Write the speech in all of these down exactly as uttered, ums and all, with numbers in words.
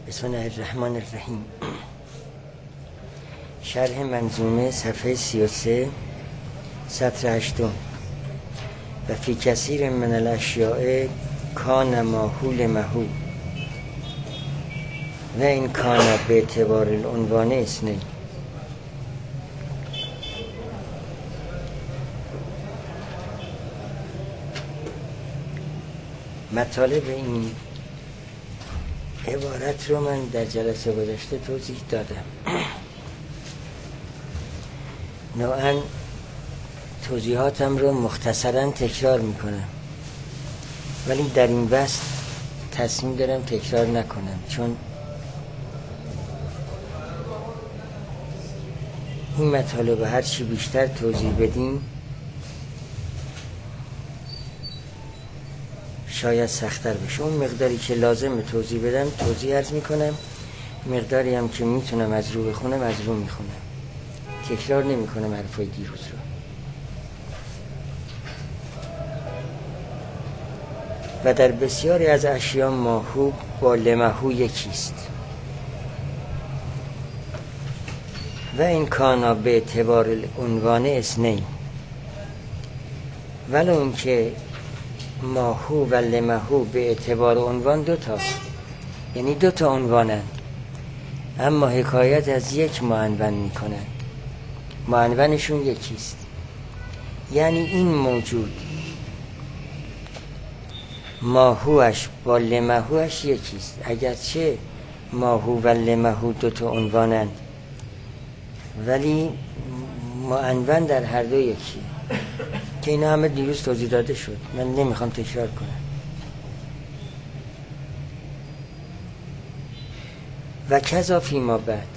بسم الله الرحمن الرحیم. شرح منظومه صفحه سی و سه سطر هشتم. و فی کثیر من الاشیاء کان ماحول محو و این کان به اعتبار العنوان اثنین. مطالب این عبارت رو من در جلسه گذشته توضیح دادم. نوعاً توضیحاتم رو مختصراً تکرار میکنم، ولی در این بحث تصمیم دارم تکرار نکنم، چون این مطالب هر چی بیشتر توضیح بدیم شاید سخت‌تر بشه. اون مقداری که لازم توضیح بدم توضیح عرض میکنم، مقداری هم که میتونم از رو بخونم از رو میخونم، تکرار نمیکنم حرفای دیروز رو. و در بسیاری از اشیاء ماهو با لمحو یکیست و این کانا به اعتبار عنوان اثنین، ولو اون که ماهو و لمحو به اعتبار عنوان دو تا، یعنی دو تا عنوانند، اما حکایت از یک معنون میکنن، معنونشون یکیست. یعنی این موجود ماهوش با لمحوش یکیست، اگرچه ماهو و لمحو دو تا عنوانند ولی معنون در هر دو یکی، که اینا همه دیروز توضیح داده شد، من نمیخوام تکرار کنم. و کذا فیما بعد،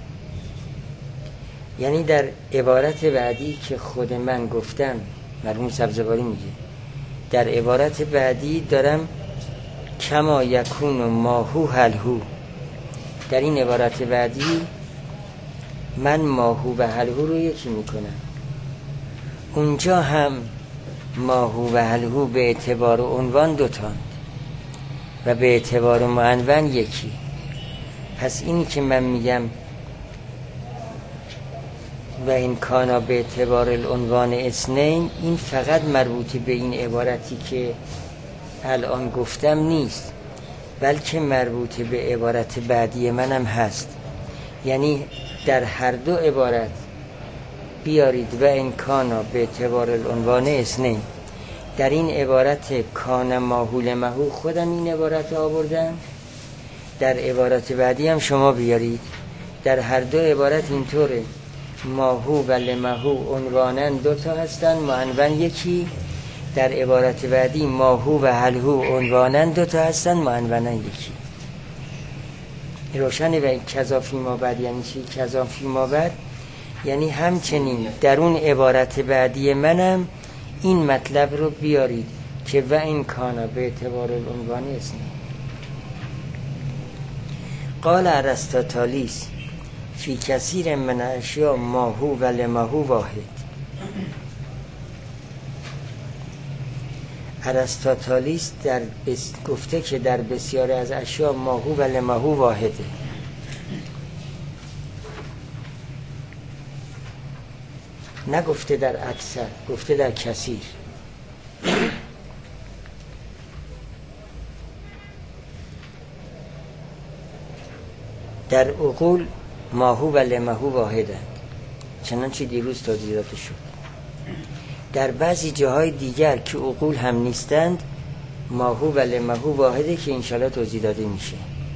یعنی در عبارت بعدی که خود من گفتم، مرحوم سبزواری میگه در عبارت بعدی دارم کما یکون و ماهو هلهو، در این عبارت بعدی من ماهو و هلهو رو یکی میکنم. اونجا هم ماهو و هلهو به اعتبار عنوان دوتان و به اعتبار معنون یکی. پس اینی که من میگم و این کانا به اعتبار العنوان اثنین، این فقط مربوطی به این عبارتی که الان گفتم نیست، بلکه مربوطی به عبارت بعدی منم هست. یعنی در هر دو عبارت بیارید و این کانا به اعتبار العنوان اثنین. در این عبارت کان ماهول محو خودم این عبارت آوردم، در عبارت بعدی هم شما بیارید. در هر دو عبارت اینطوره، ماهو و لمحو عنوانن دوتا هستن، معنون یکی. در عبارت بعدی ماهو و هلهو عنوانن دوتا هستن، معنونن یکی. روشنه. و کذا فیما بعد یعنی چی؟ کذا فیما بعد یعنی همچنین در اون عبارت بعدی منم این مطلب رو بیارید که و این کانا به اعتبار العنوان اثنین. قال ارسطاطالیس فی کثیر من الاشیاء ماهو و لمحو واحد. ارسطاطالیس در بس... گفته که در بسیاری از اشیاء ماهو و لمحو واحده. نگفته در اکثر، گفته در کثیر. در عقول ماهو و لمحو واحدند، چنانچه دیروز توضیح داده شد. در بعضی جاهای دیگر که عقول هم نیستند ماهو و لمحو واحده که انشالله توضیح داده میشه،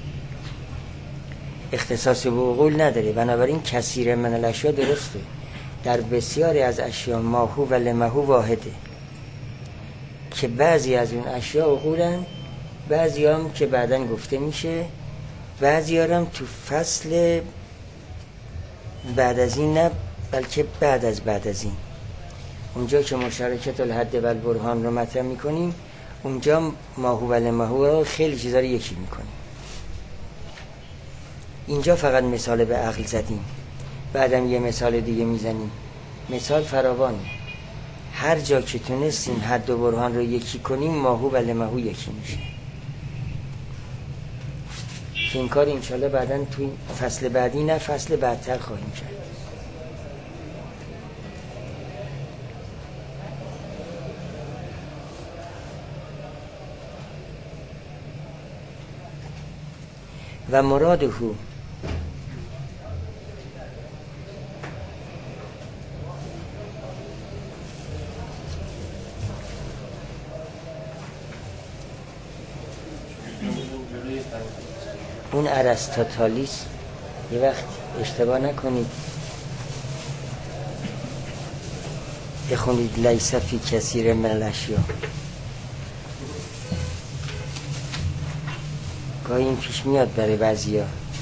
اختصاص به عقول نداره. بنابراین کثیر من الاشیاء درسته، در بسیاری از اشیاء ماهو و لمحو واحده، که بعضی از اون اشیاء عقولن، بعضی هم که بعداً گفته میشه، بعضی هم تو فصل بعد از این، نه بلکه بعد از بعد از این، اونجا که مشارکت الحد و البرهان رو مطرح میکنیم، اونجا ماهو و لمحو رو خیلی چیزا رو یکی میکنیم. اینجا فقط مثال به عقل زدیم، بعدم یه مثال دیگه میزنیم. مثال فراوانه، هر جا که تونستیم حد و برهان رو یکی کنیم ماهو و لمحو یکی میشه. که این کار انشالله بعداً توی فصل بعدی نه فصل بعدتر خواهیم کرد. و مراده اون ارسطاطالیس، یه وقت اشتباه نکنید بخونید لیس فی کثیر من الاشیاء. گاهی این پیش میاد برای بعضیا،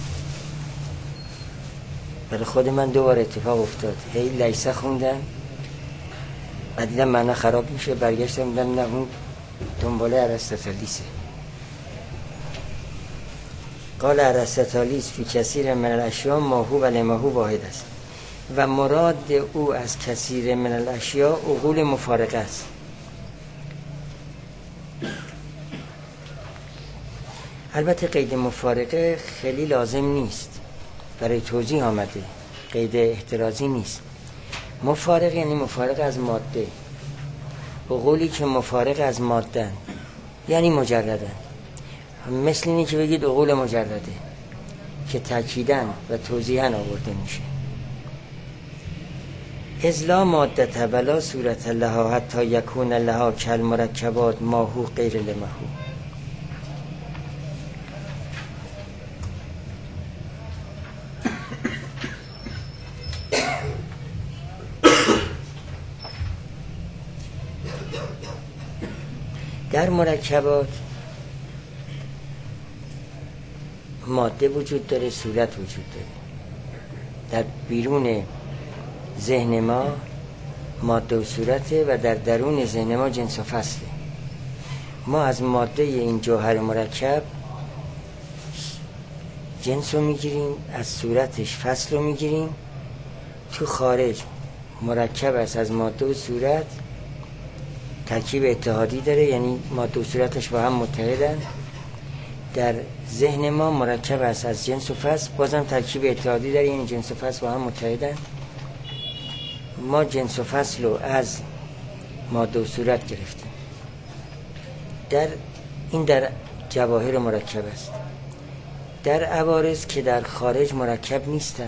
برای خود من دوباره اتفاق افتاد. هی لیسه خوندم بعد دیدم معنا خراب میشه، برگشتم دیدم نه اون دنباله ارسطاطالیسه. قال ارسطاطالیس فی کثیر من الاشیاء ما هو و لما هو واحد است و مراد او از کثیر من الاشیاء عقول مفارقه است. البته قید مفارقه خیلی لازم نیست، برای توضیح آمده، قید احترازی نیست. مفارق یعنی مفارق از ماده، عقولی که مفارق از ماده یعنی مجردن. مثل اینی که بگید عقول مجرده که تأکیدن و توضیحاً آورده میشه. اذ لا مادة ولا صورت لها حتی یکون لها کالمرکبات ما هو غیر لما هو. در مرکبات ماده وجود داره، صورت وجود داره. در بیرون ذهن ما ماده و صورته و در درون ذهن ما جنس و فصله. ما از ماده این جوهر مرکب جنس رو میگیریم، از صورتش فصل رو میگیریم. تو خارج مرکب است از ماده و صورت، ترکیب اتحادی داره، یعنی ماده و صورتش با هم متحدن. در ذهن ما مرکب است از جنس و فصل، بازم ترکیب اتحادی داره، یعنی جنس و فصل با هم متحدن. ما جنس و فصل رو از ماده و صورت گرفتیم. در این در جواهر مرکب است. در عوارض که در خارج مرکب نیستن،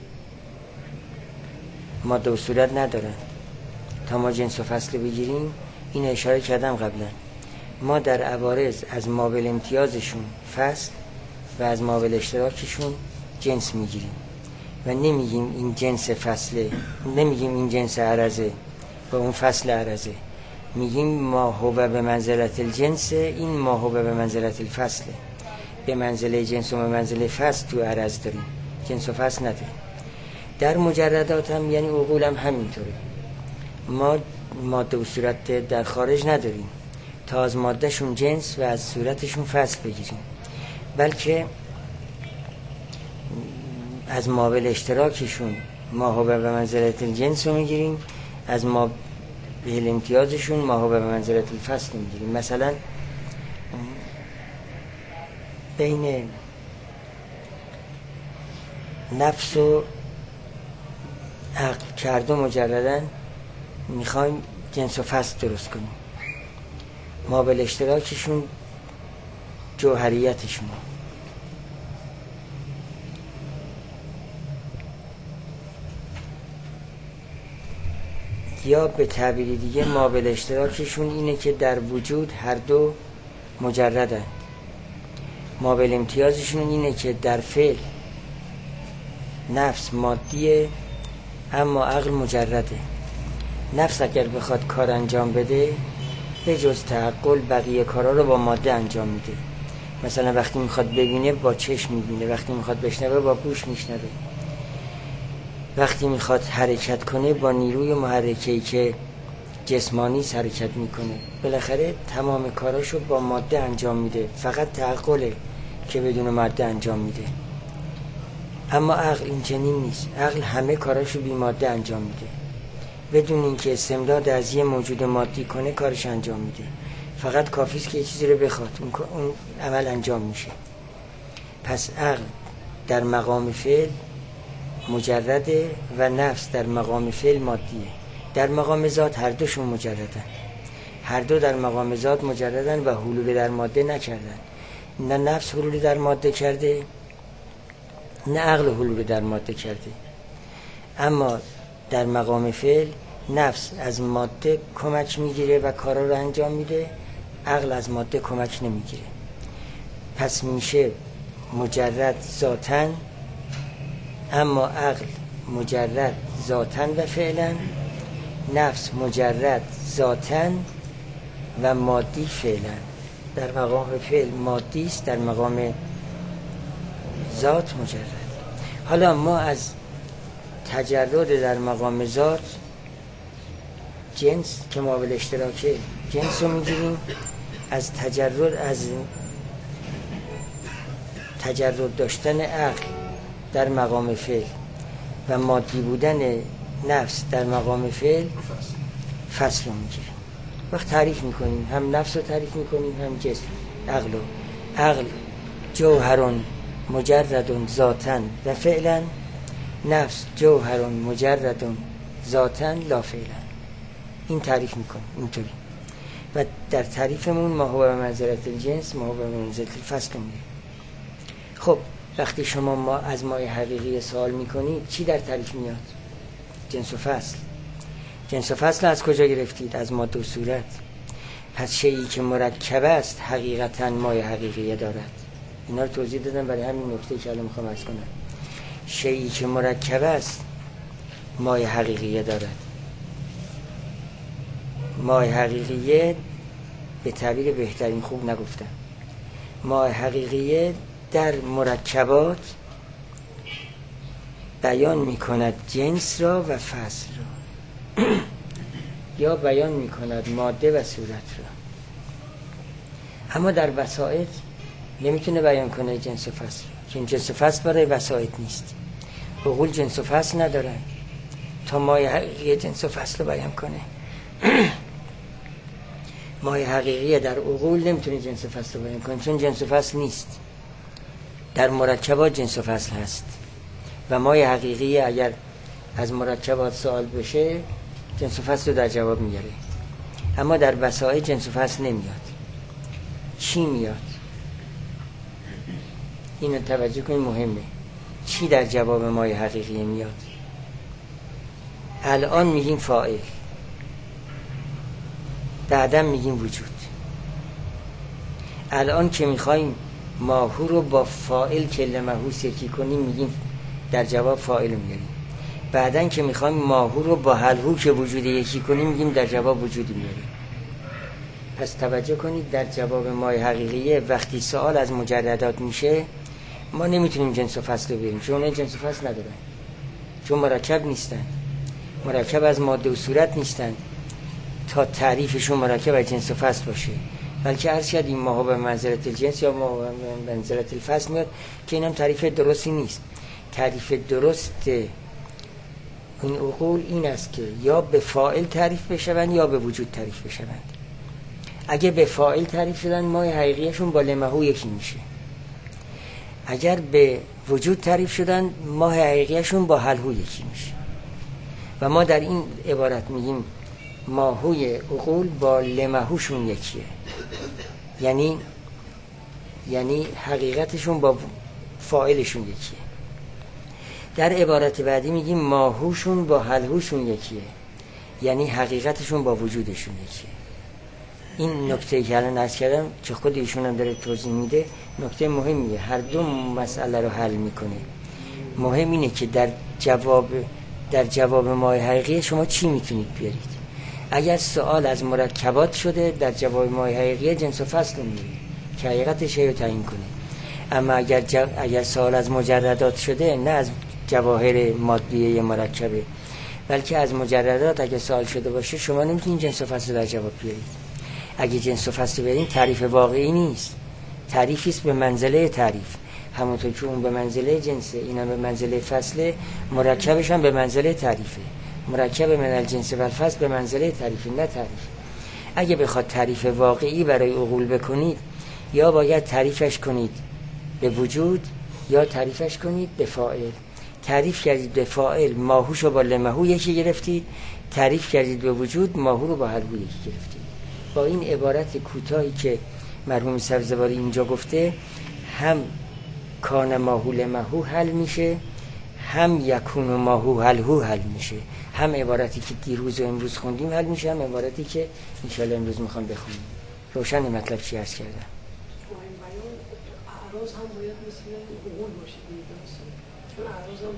ماده و صورت ندارن، تا ما جنس و فصل بگیریم، این اشاره کردم قبلا، ما در عوارض از مابل امتیازشون فصل و از مابل اشتراکشون جنس میگیریم و نمیگیم این جنس فصله، نمیگیم این جنس عرضه و اون فصل عرضه، میگیم ما هو به منزلت الجنس، این ما هو به منزلت الفصله. به منزله جنس و به منزله فصل تو عرض داریم، جنس و فصل نداریم. در مجردات هم یعنی عقول هم همینطوره. ما ماده و صورت در خارج نداریم تا از مادهشون جنس و از صورتشون فصل بگیریم، بلکه از مابل اشتراکشون ما هو به منزلت الجنس رو میگیریم، از مابل امتیازشون ما هو به منزلت الفصل میگیریم. مثلا بین نفس و عقل که هر دو مجردن میخوایم جنس و فصل درست کنیم، مابل اشتراکشون جوهریتشون. یا به تعبیر دیگه مابل اشتراکشون اینه که در وجود هر دو مجردن. مابل امتیازشون اینه که در فعل نفس مادیه اما عقل مجرده. نفس اگر بخواد کار انجام بده به جز تعقل بقیه کارا رو با ماده انجام میده. مثلا وقتی میخواد ببینه با چشم میبینه، وقتی میخواد بشنوه با گوش میشنوه، وقتی میخواد حرکت کنه با نیروی محرکه‌ای که جسمانی حرکت میکنه. بالاخره تمام کاراشو با ماده انجام میده، فقط تعقله که بدون ماده انجام میده. اما عقل این چنین نیست. عقل همه کاراشو بی ماده انجام میده، بدون اینکه استمداد از یه موجود مادی کنه کارش انجام میده. فقط کافیست که یه چیزی رو بخواد، اون, اون عمل انجام میشه. پس عقل در مقام فعل مجرده و نفس در مقام فعل مادیه. در مقام ذات هر دوشون مجردن، هر دو در مقام ذات مجردن و حلول در ماده نکردن. نه نفس حلول در ماده کرده، نه عقل حلول در ماده کرده. اما در مقام فعل نفس از ماده کمک میگیره و کارا رو انجام میده، عقل از ماده کمک نمیگیره. پس میشه مجرد ذاتاً، اما عقل مجرد ذاتاً و فعلاً، نفس مجرد ذاتاً و مادی فعلاً. در مقام فعل مادی است، در مقام ذات مجرد. حالا ما از تجرد در مقام ذات جنس که مابل اشتراکه جنس رو میگیریم، از تجرد از تجرد داشتن عقل در مقام فعل و مادی بودن نفس در مقام فعل فصل رو میگیریم. وقت تعریف میکنیم، هم نفس رو تعریف میکنیم هم جسم عقل رو. عقل جوهرون مجردون ذاتن و فعلا، نفس جوهرون مجردون ذاتن لا فعلا. این تعریف میکنیم اینطوری و در تعریفمون ما هو به منزلت الجنس ما هو به منزلت الفصل میگیم. خب وقتی شما ما از مای حقیقی سوال میکنید چی در تعریف میاد؟ جنس و فصل. جنس و فصل از کجا گرفتید؟ از ماده و صورت. پس شیئی که مرکب است حقیقتا مای حقیقی دارد. اینا رو توضیح دادم برای همین نکته که الان میخوام عرض کنم. شیئی که مرکب است مای حقیقی دارد. مای حقیقی به تعبیر بهترین خوب نگفتم. مای حقیقی در مرکبات بیان میکند جنس را و فصل را یا بیان میکند ماده و صورت را، اما در وسائط نمیتونه بیان کنه جنس و فصل، چون جنس و فصل برای وسائط نیست. عقول جنس و فصل ندارن تا مای حقیقی جنس و فصل رو بیان کنه. مای حقیقی در عقول نمیتونه جنس و فصل رو بیان کنه، چون جنس و فصل نیست. در مرکبات جنس و فصل هست و مای حقیقی اگر از مرکبات سوال بشه جنس و فصل رو در جواب میاره، اما در وسائط جنس و فصل نمیاد. چی میاد؟ اینو توجه کنید، مهمه. چی در جواب مای حقیقی میاد؟ الان میگیم فاعل، بعدم میگیم وجود. الان که میخوایم ماهو رو با فاعل کل محوس یکی کنیم میگیم در جواب فاعل میاریم. بعدن که میخوایم ماهو رو با هلهو که وجود یکی کنیم میگیم در جواب وجودی میاریم. پس توجه کنید در جواب مای حقیقیه وقتی سوال از مجردات میشه ما نمیتونیم جنس و فصل رو بیاریم، چون اون جنس و فصل ندارن، چون مرکب نیستن، مرکب از ماده و صورت نیستن تا تعریفشون مرکب از جنس و فصل باشه، بلکه عرض کردیم ما ها به منزلت الجنس یا ما به منزلت الفصل میاد که اینم تعریف درستی نیست. تعریف درست این عقول این است که یا به فاعل تعریف بشوند یا به وجود تعریف بشوند. اگه به فاعل تعریف شدن مای حقیقیشون با لمحو یکی میشه، اگر به وجود تعریف شدن ماه حقیقیشون با هلهو یکی میشه. و ما در این عبارت میگیم ماهوی عقول با لمحوشون یکیه، یعنی یعنی حقیقتشون با فاعلشون یکیه. در عبارت بعدی میگیم ماهوشون با هلهوشون یکیه، یعنی حقیقتشون با وجودشون یکیه. این نکته که الان عرض کردم که خود ایشون هم داره توضیح میده نکته مهمیه، هر دو مسئله رو حل میکنه. مهم اینه که در جواب در جواب مای حقیقی شما چی میتونید بیارید. اگر سوال از مرکبات شده در جواب مای حقیقی جنس و فصل رو میارید که حقیقتش رو تعیین کنه. اما اگر جو... اگر سوال از مجردات شده نه از جواهر مادیه مرکبه بلکه از مجردات اگر سوال شده باشه شما نمیتونید جنس و فصل در جواب بیارید. اگه جنس و فصل بریم تعریف واقعی نیست، تعریفی است به منزله تعریف. همونطور که اون به منزله جنسه اینا به منزله فصله، مرکبش هم به منزله تعریفه. مرکب من الجنس و الفصل به منزله تعریفه نه تعریف. اگه بخواد تعریف واقعی برای عقول بکنید یا باید تعریفش کنید به وجود یا تعریفش کنید به فاعل. تعریف کردید به فاعل ماهوش رو با لمهو یکی گرفتید، تعریف کردید به وجود ماهو رو با هلهو یکی گرفتید. با این عبارت کوتاهی که مرحوم سبزواری اینجا گفته، هم کان ماهو لمهو حل میشه، هم یکون ماهو هلهو حل میشه. هم عبارتی که دیروز و امروز خوندیم حل میشه، هم عبارتی که انشاءالله امروز میخوام بخونیم. روشن مطلب چی عرض کردم؟ اعراض هم باید مثل عقول باشه چون اعراض هم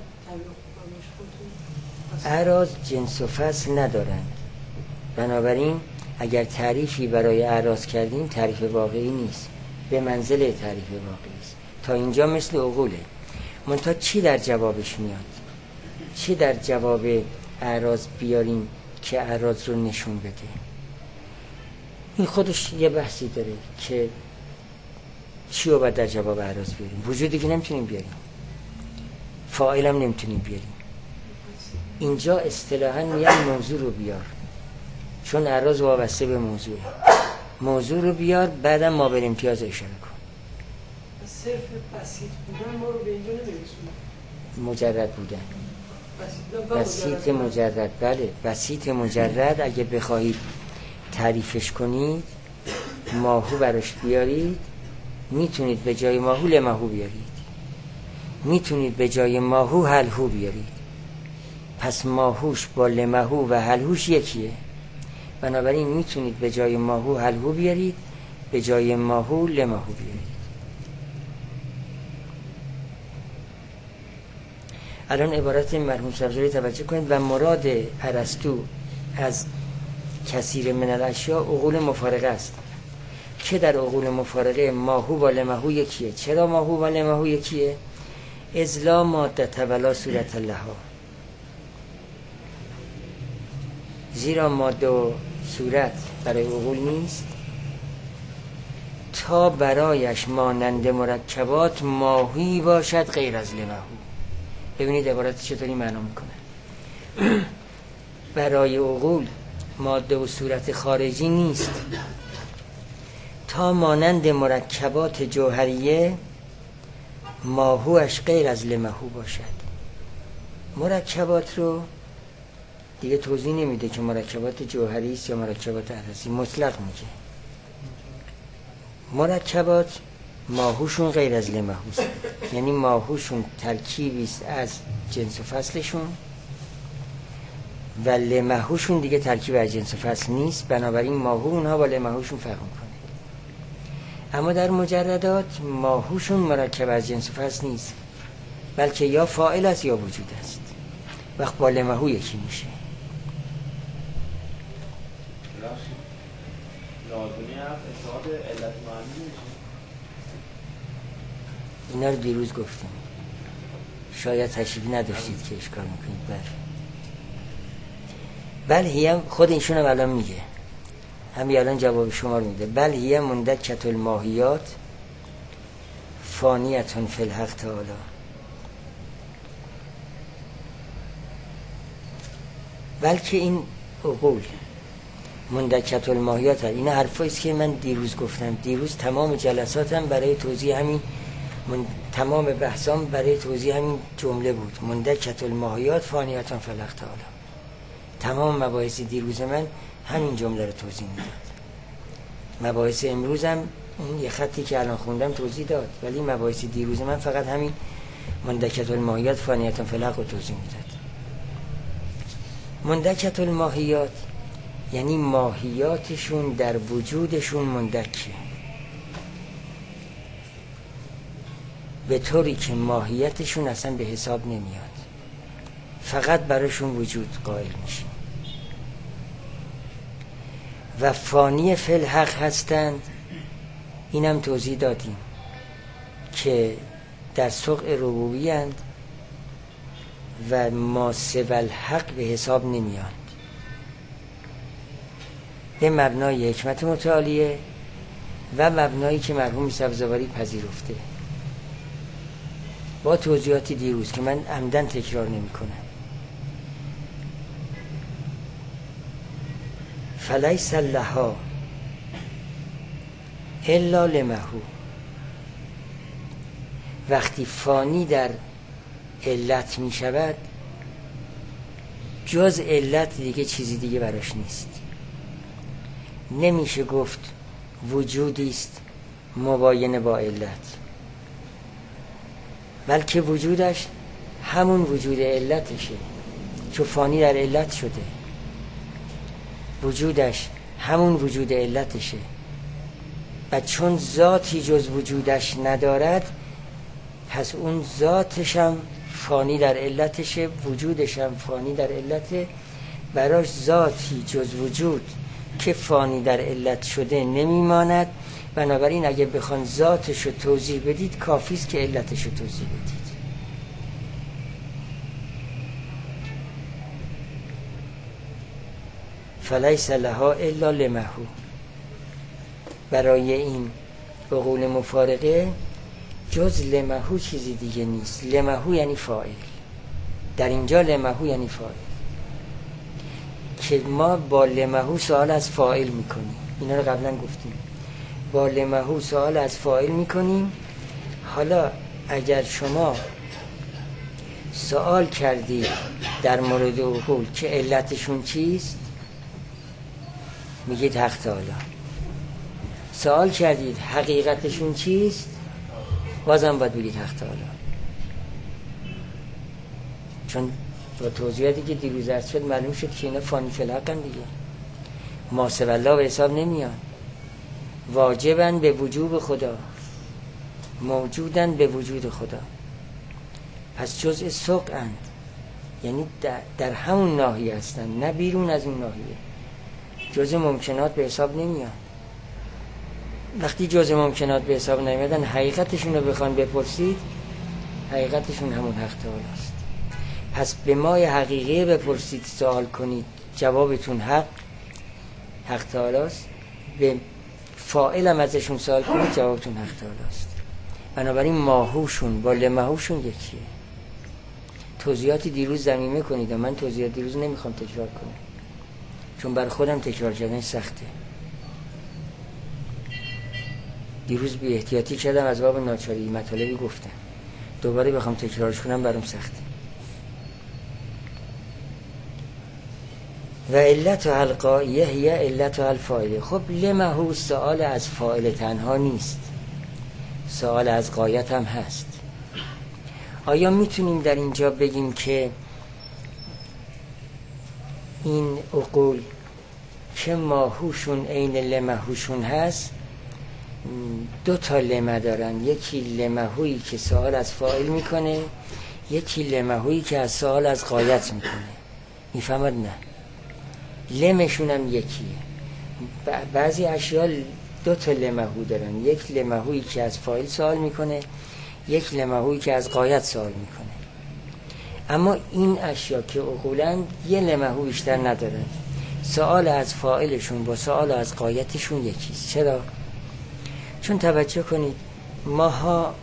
طبیعت اعراض جنس و فصل ندارند، بنابراین اگر تعریفی برای اعراض کردیم تعریف واقعی نیست، به منزله تعریف واقعی است. تا اینجا مثل عقوله. منتها چی در جوابش میاد؟ چی در جواب اعراض بیاریم که اعراض رو نشون بده؟ این خودش یه بحثی داره که چی رو باید در جواب اعراض بیاریم. وجودی که نمیتونیم بیاریم، فاعل هم نمیتونیم بیاریم. اینجا اصطلاحاً میگن موضوع رو بیار، چون اعراض وابسته به موضوع. موضوع رو بیار، بعدم ما بر امتیاز اشاره کن. صرف بسیط بودن ما رو به اینجا نمیرسونه. مجرد بودن، بسیط مجرد. بله، بسیط مجرد اگه بخواهید تعریفش کنید، ماهو براش بیارید، میتونید به جای ماهو لمهو بیارید، میتونید به جای ماهو هلهو بیارید. پس ماهوش با لمهو و هلهوش یکیه، بنابراین میتونید به جای ماهو هلهو بیارید، به جای ماهو لمهو بیارید. الان عبارت مرحوم سبزواری توجه کنید. و مراد ارسطو از کثیر من الاشیاء عقول مفارقه است، که در عقول مفارقه ماهو با لمهو یکیه. چرا ماهو با لمهو یکیه؟ اذ لا مادة ولا صورت لها، زیرا ماده و صورت برای عقول نیست تا برایش مانند مرکبات ماهی باشد غیر از لمهو. ببینید عبارت چطوری معنا میکنه. برای عقول ماده و صورت خارجی نیست تا مانند مرکبات جوهریه ماهوش غیر از لمهو باشد. مرکبات رو دیگه توضیح نمیده که مرکبات جوهری است یا مرکبات عرضی، مطلق میگه مرکبات ماهوشون غیر از لمهوست، یعنی ماهوشون ترکیبی است از جنس و فصلشون و لمهوشون دیگه ترکیب از جنس و فصل نیست، بنابراین ماهو اونها با لمهوشون فرق میکنه. اما در مجردات ماهوشون مرکب از جنس و فصل نیست، بلکه یا فاعل است یا وجود است، وقت با لمهو یکی میشه. اینا رو دیروز گفتیم، شاید تشریفی نداشتید که اشکال میکنید. بله بل هیم خود ایشون هم الان میگه، همین الان جواب شما رو میده. بل هیم مندکت الماهیات فانیتون فی الحق تعالی. بلکه این عقول مندکت الماهیات هست. این حرفایی است که من دیروز گفتم. دیروز تمام جلساتم برای توضیح همین من... تمام بحثام برای توضیح همین جمله بود، مندکت الماهیات فانیتون فی الحق تعالی. تمام مباحث دیروز من همین جمله رو توضیح میداد. مباحث امروزم اون یه خطی که الان خوندم توضیح داد، ولی مباحث دیروز من فقط همین مندکت الماهیات فانیتون فی الحق رو توضیح میداد. مندکت الماهیات یعنی ماهیاتشون در وجودشون مندکه، به طوری که ماهیتشون اصلا به حساب نمیاد، فقط براشون وجود قائل میشه. و فانی فی الحق هستند، اینم توضیح دادیم که در سقع ربوبی اند و ما سوی الحق به حساب نمیاند، به مبنای حکمت متعالیه و مبنایی که مرحوم سبزواری پذیرفته، با توضیحات دیروز که من عمدن تکرار نمی کنم. فلیس لها الا لمهو، وقتی فانی در علت می شود جز علت دیگه چیزی دیگه براش نیست. نمیشه گفت وجودی است مباین با علت، بلکه وجودش همون وجود علتشه، چون فانی در علت شده. وجودش همون وجود علتشه و چون ذاتی جز وجودش ندارد، پس اون ذاتش هم فانی در علتشه، وجودش هم فانی در علته. براش ذاتی جز وجود که فانی در علت شده نمیماند. بنابراین اگه بخوان ذاتش رو توضیح بدید کافیست که علتش رو توضیح بدید. فلیس لها الا لمهو. برای این به قول مفارقه جز لمهو چیزی دیگه نیست. لمهو یعنی فاعل. در اینجا لمهو یعنی فاعل، که ما با لمهو سوال از فاعل میکنیم. اینا رو قبلا گفتیم. با لمهو سوال از فاعل میکنیم. حالا اگر شما سوال کردید در مورد عقول که علتشون چیست، میگید حق تعالی. سوال کردید حقیقتشون چیست، بازم باید بگید حق تعالی. چون با توضیحاتی که دیروز عرض شد معلوم شد که اینا فانی فی الحقن دیگه، ما سوی الله به حساب نمیان، واجبن به وجوب خدا، موجودن به وجود خدا. پس جزء سقند، یعنی در, در همون ناحیه هستن، نه بیرون از اون ناحیه. جزء ممکنات به حساب نمیان. وقتی جزء ممکنات به حساب نمیادن، حقیقتشون رو بخوان بپرسید، حقیقتشون همون حق تعالی است. پس به مای حقیقی بپرسید، سوال کنید، جوابتون حق حق تعالی است. به فاعلم ازشون سوال کنید، جوابتون حق تعالی است. بنابراین ماهوشون با لمهوشون یکیه. توضیحاتی دیروز ضمیمه کنید و من توضیحات دیروز نمیخوام تکرار کنم، چون بر خودم تکرار کردن سخته. دیروز بی احتیاطی کردم، از باب ناچاری مطالبی گفتم، دوباره بخوام تکرارش کنم برام سخته. و علت القائیه هی علت الفاعله. خب لمهو سؤال از فاعل تنها نیست، سؤال از غایت هم هست. آیا میتونیم در اینجا بگیم که این عقول که ماهوشون عین لمهوشون هست دو تا لمه دارن؟ یکی لمهویی که سؤال از فاعل میکنه، یکی لمهویی که از سؤال از غایت میکنه. میفهمد؟ نه، لمشون هم یکیه. بعضی اشیاء دو تا لمهو دارن، یک لمهویی که از فاعل سوال میکنه، یک لمهویی که از غایت سوال میکنه. اما این اشیاء که عقولن یه لمهو بیشتر ندارن، سوال از فاعلشون با سوال از غایتشون یکیست. چرا؟ چون توجه کنید ماها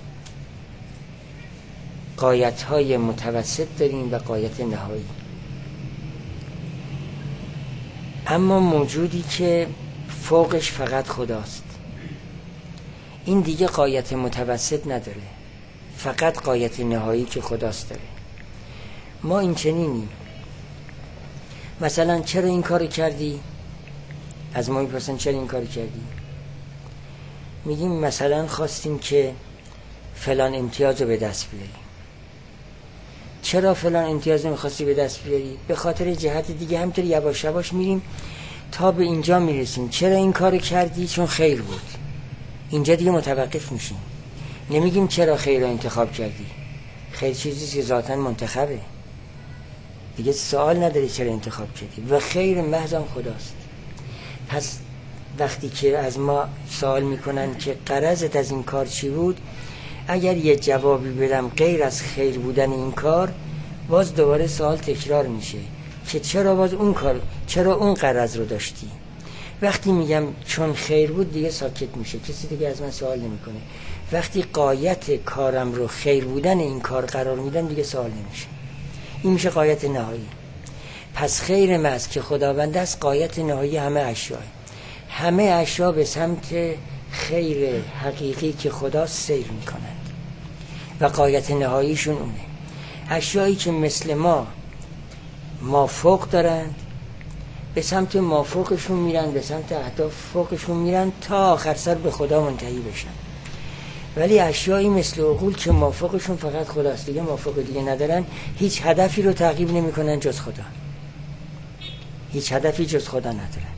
غایت‌های متوسط داریم و غایت نهایی، اما موجودی که فوقش فقط خداست، این دیگه غایت متوسط نداره، فقط غایت نهایی که خداست داره. ما این چنینیم. مثلا چرا این کارو کردی؟ از ما میپرسن چرا این کارو کردی؟ میگیم مثلا خواستیم که فلان امتیاز رو به دست بیاریم. چرا فلان امتیاز رو میخواستی به دست بیاری؟ به خاطر جهت دیگه. همینطور یواش یواش میریم تا به اینجا میرسیم. چرا این کارو کردی؟ چون خیر بود. اینجا دیگه متوقف میشیم، نمیگیم چرا خیر رو انتخاب کردی. خیر چیزی که ذاتاً منتخبه، دیگه سوال نداری چرا انتخاب کردی، و خیر محض هم خداست. پس وقتی که از ما سوال میکنن که غرضت از این کار چی بود، اگر یه جوابی بدم غیر از خیر بودن این کار، باز دوباره سوال تکرار میشه که چرا باز اون کار، چرا اون غرض رو داشتی. وقتی میگم چون خیر بود دیگه ساکت میشه، کسی دیگه از من سوال نمیکنه. وقتی غایت کارم رو خیر بودن این کار قرار میدم دیگه سوال نمیشه. این میشه غایت نهایی. پس خیر محض که خداوند است غایت نهایی همه اشیاء. همه اشیاء به سمت خیر حقیقی که خدا سیر میکنند. و غایت نهاییشون اونه. اشیایی که مثل ما مافوق دارن به سمت مافوقشون میرن، به سمت اهداف فوقشون میرن تا آخر سر به خدا منتهی بشن. ولی اشیایی مثل عقول که مافوقشون فقط خداست، دیگه مافوق دیگه ندارن، هیچ هدفی رو تعقیب نمیکنن جز خدا، هیچ هدفی جز خدا ندارن.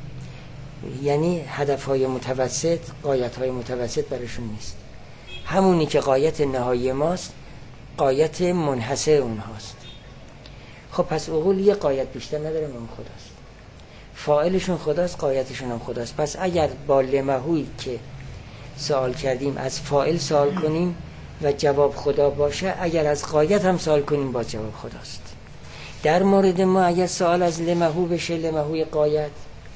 یعنی هدفهای متوسط، غایتهای متوسط برشون نیست. همونی که غایت نهایی ماست غایت منحصر اونهاست. خب پس عقول یه غایت بیشتر نداره، اون خداست، فاعلشون خداست، غایتشون هم خداست. پس اگر با لمحویی که سوال کردیم از فاعل سوال کنیم و جواب خدا باشه، اگر از غایت هم سوال کنیم باز جواب خداست. در مورد ما اگر سوال از لمحو بشه، لمحوی غایت،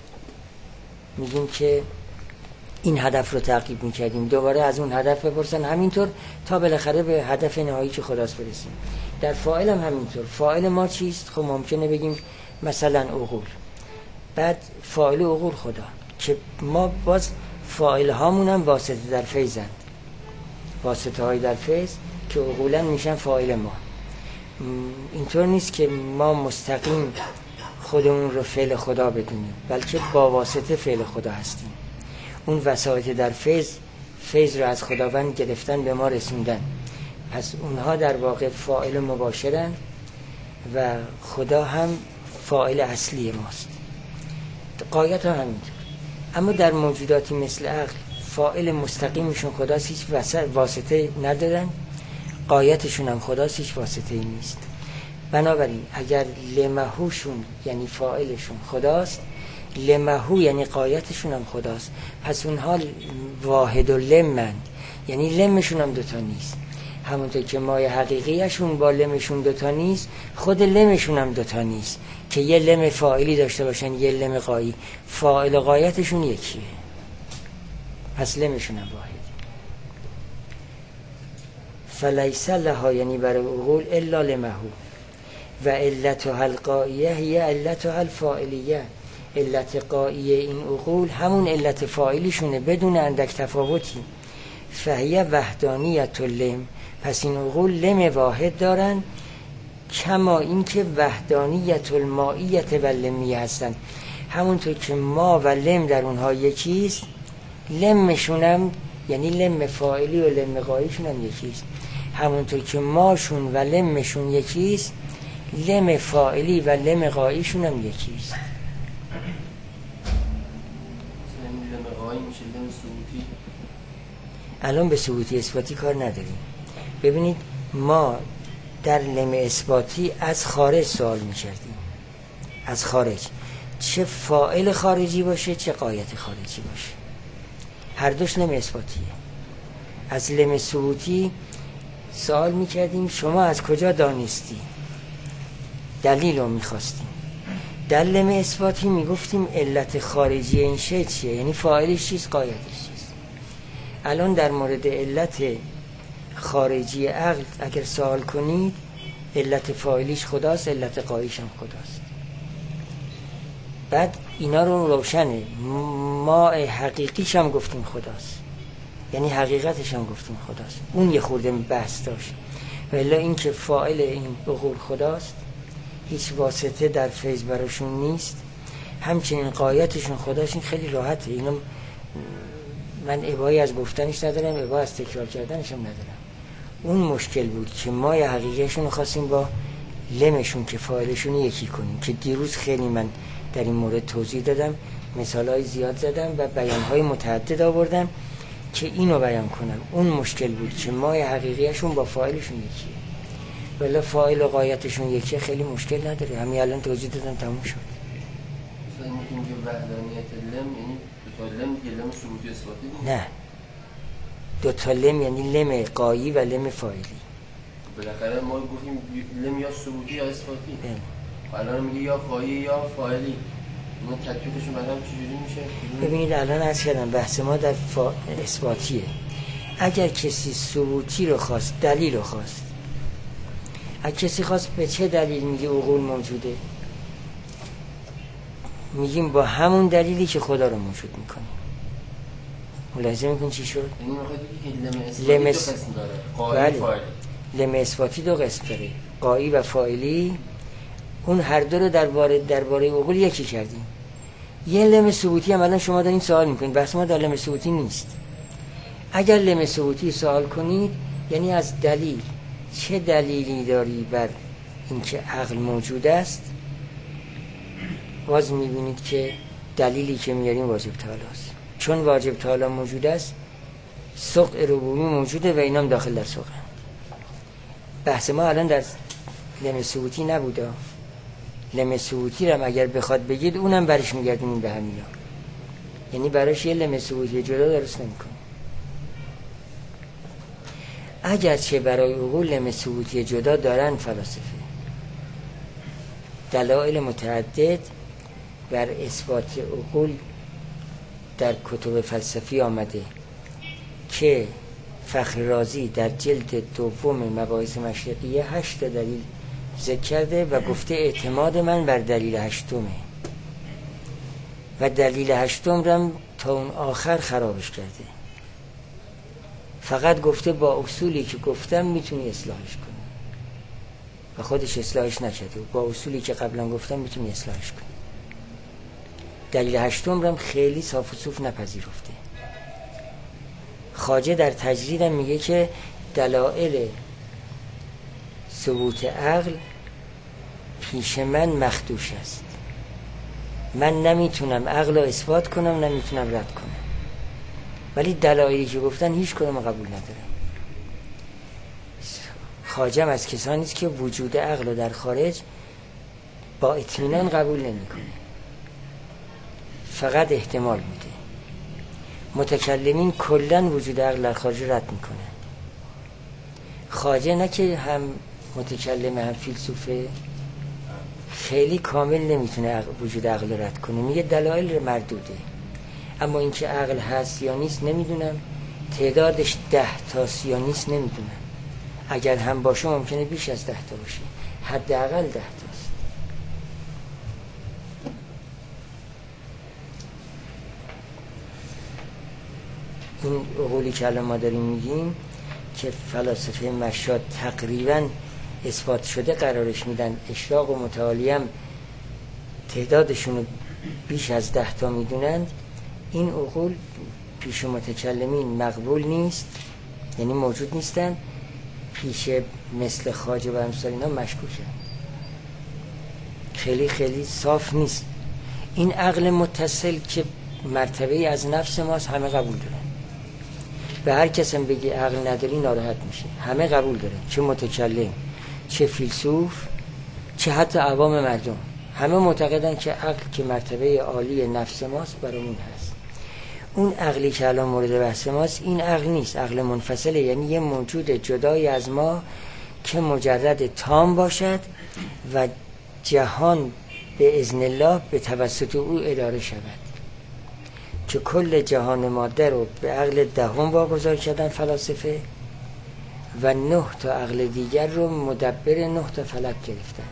میگیم که این هدف رو تعقیب میکردیم، دوباره از اون هدف بپرسن، همینطور تا بالاخره به هدف نهایی که خداست برسیم. در فاعل هم همینطور. فاعل ما چیست؟ خب ممکنه بگیم مثلا عقول، بعد فاعل عقول خدا، که ما باز فاعل هامون هم واسطه در فیضن، واسطه های در فیض که عقولا میشن فاعل ما. اینطور نیست که ما مستقیم خودمون رو فعل خدا بدونیم، بلکه با واسطه فعل خدا هستیم. اون وسایط در فیض، فیض رو از خداوند گرفتن به ما رسوندن، پس اونها در واقع فاعل مباشرن و خدا هم فاعل اصلی ماست. غایت هم همینطور. اما در موجوداتی مثل عقل فاعل مستقیمشون خداست، هیچ واسطه ندارن، غایتشون هم خداست، هیچ واسطه ای نیست. بنابراین اگر لمحوشون یعنی فاعلشون خداست، لمحو یعنی غایتشون هم خداست، پس اونها واحد و لمن، یعنی لمشون هم دوتا نیست. همونطور که مای حقیقیشون با لمشون دوتا نیست، خود لمشون هم دوتا نیست که یه لم فاعلی داشته باشن یه لم غایی. فاعل و غایتشون یکیه، پس لمشون هم واحد. فلیس لها یعنی برای عقول الا لمحو و علتها الغائیه هی علتها الفاعلیه. علت غائیه این عقول همون علت فاعلیشونه بدون اندک تفاوتی. فهیه وحدانیت اللم، پس این عقول لم واحد دارن، کما این که وحدانیت المائیت و لمیه هستن. همونطور که ما و لم در اونها یکیست، لمشونم یعنی لم فاعلی و لم غاییشون هم یکیست. همونطور که ماشون و لمشون یکیست، لم فاعلی و لم غاییشون هم یکیست. الان به ثبوتی اثباتی کار نداریم. ببینید ما در لم اثباتی از خارج سوال می‌کردیم، از خارج، چه فاعل خارجی باشه چه غایت خارجی باشه، هر دوش لم اثباتیه. از لم ثبوتی سوال می‌کردیم شما از کجا دانستی، دلیل رو می‌خواستیم. در لم اثباتی میگفتیم علت خارجی این شی چیه، یعنی فاعلش چیست غایتش چیست. الان در مورد علت خارجی عقل اگر سوال کنید، علت فاعلیش خداست، علت غاییش هم خداست. بعد اینا رو روشنه، ما حقیقیش هم گفتیم خداست، یعنی حقیقتش هم گفتیم خداست. اون یه خورده بحث داشت. ولی این که فاعل این عقول خداست، هیچ واسطه در فیض براشون نیست، همچنین غایتشون خداست، این خیلی راحته. اینم من ابایی از گفتنش ندارم، ابا از تکرار کردنش هم ندارم. اون مشکل بود که ما یه حقیقیشون خواستیم با لمشون که فاعلشون یکی کنیم، که دیروز خیلی من در این مورد توضیح دادم، مثالای زیاد زدم و بیانهای متعدد آوردم که اینو بیان کنم. اون مشکل بود که ما یه حقیقیشون با فاعلشون یکیه، ولی فاعل و غایتشون یکیه، خیلی مشکل نداره. همین الان توضیح دادم تموم شد. مثلا میگیم که وحدانیت لم یعنی دو تا لم دیگه، لم ثبوتی اثباتی نیست. نه، دو تا لم یعنی لم غایی و لم فاعلی. بالاخره ما گفتیم لم یا ثبوتی یا اثباتی. الان میگه یا غایی یا فاعلی. اون تطبیقشون بعداً چجوری میشه؟ ببینید الان عرض کردم بحث ما در فا... اثباتیه. اگر کسی ثبوتی رو خواست، دلیل رو خواست، اگر کسی خواست به چه دلیل میگه عقول موجوده، میگیم با همون دلیلی که خدا رو موجود میکنیم. ملاحظه میکنی چی شد؟ یعنی میخواد بگی که لم اثباتی دو قسم داره، قایی و فاعلی. لم اثباتی دو قسم داره، قایی و فاعلی. اون هر دو رو درباره درباره عقول یکی کردیم. یه لم ثبوتی هم الان شما دارین سوال میکنید، بس ما در لم ثبوتی نیست. اگر لم ثبوتی سوال کنید یعنی از دلیل، چه دلیلی داری بر اینکه عقل موجود است، باز میبینید که دلیلی که میاریم واجب تعالی است. چون واجب تعالی موجود است، سقع ربوبی موجوده و اینام داخل در سقع. بحث ما الان در لم ثبوتی نبوده. لم ثبوتی رو اگر بخواد بگید اونم برش میگردونیم به همینا، یعنی براش یه لم ثبوتی جدا درست نمی‌کنه. اگرچه برای عقول لم ثبوتی جدا دارن فلاسفه، دلایل متعدد بر اثبات عقول در کتب فلسفی آمده که فخر رازی در جلد دوم مباحث مشرقیه هشت دلیل ذکر کرده و گفته اعتماد من بر دلیل هشتمه و دلیل هشتم رم تا اون آخر خرابش کرده. فقط گفته با اصولی که گفتم میتونی اصلاحش کنی و خودش اصلاحش نکرده. با اصولی که قبلا گفتم میتونی اصلاحش کنی. دلیل هشتم رم خیلی صاف و صوف نپذیرفته. خواجه در تجریدم میگه که دلائل ثبوت عقل پیش من مخدوش است. من نمیتونم عقل رو اثبات کنم، نمیتونم رد کنم، ولی دلایلی که گفتن هیچ کدوم قبول ندارم. خواجه از کسانی است که وجود عقل رو در خارج با اطمینان قبول نمیکنه، فقط احتمال میده. متکلمین کلن وجود عقل در خارج رد میکنه. خواجه نه که هم متکلم هم فیلسوفه، خیلی کامل نمیتونه وجود عقل رو رد کنه، میگه دلایل مردوده. اما اینکه عقل هست یا نیست نمیدونم، تعدادش ده تاست یا نیست نمیدونم. اگر هم باشه ممکنه بیش از ده تا باشه، حداقل ده تاست. این عقولی که الان ما داریم میگیم که فلاسفه مشاد تقریبا اثبات شده قرارش میدن، اشراق و متعالی هم تعدادشون بیش از ده تا میدونند، این عقول پیش متکلمین مقبول نیست، یعنی موجود نیستن. پیش مثل خواجه و امثال اینا مشکوکه، خیلی خیلی صاف نیست. این عقل متصل که مرتبه از نفس ماست همه قبول دارن. به هر کسم بگی عقل نداری ناراحت میشه. همه قبول دارن، چه متکلم، چه فیلسوف، چه حتی عوام مردم. همه معتقدن که عقل که مرتبه عالی نفس ماست برامون هست. اون عقلی که الان مورد بحث ماست این عقل نیست، عقل منفصله، یعنی یه موجود جدای از ما که مجرد تام باشد و جهان به اذن الله به توسط او اداره شود. که کل جهان ماده رو به عقل دهم واگذار کردن فلاسفه و نه تا عقل دیگر رو مدبر نه تا فلک گرفتن.